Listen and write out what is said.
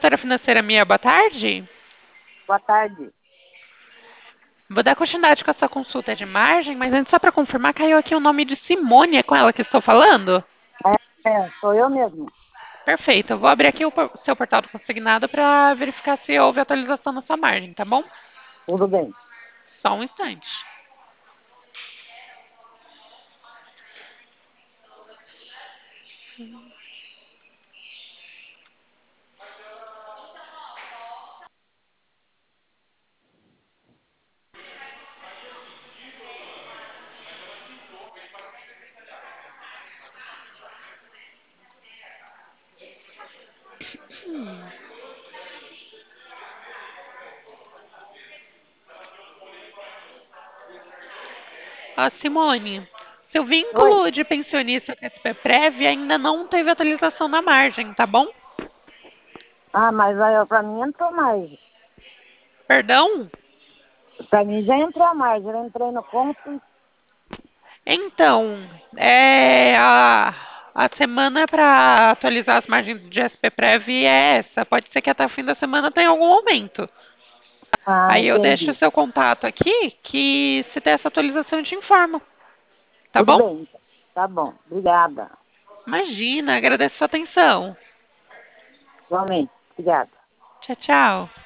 Consultora financeira Mia, boa tarde. Boa tarde. Vou dar continuidade com a sua consulta de margem, mas antes só para confirmar, caiu aqui o nome de Simone, é com ela que estou falando? Sou eu mesmo. Perfeito, eu vou abrir aqui o seu portal do consignado para verificar se houve atualização na sua margem, tá bom? Tudo bem. Só um instante. Simone, seu Oi. vínculo de pensionista com SPPrev ainda não teve atualização na margem, tá bom? Ah, mas aí para mim entrou mais. Perdão? Para mim já entrou mais. Eu entrei no conto. Então, a semana para atualizar as margens de SPPrev é essa. Pode ser que até o fim da semana tenha algum aumento. Ah, Aí eu deixo o entendi. seu contato aqui, que se der essa atualização eu te informo. Tá Tudo bom? bem. Tá bom. Obrigada. Imagina, agradeço a sua atenção. Igualmente. Obrigada. Tchau, tchau.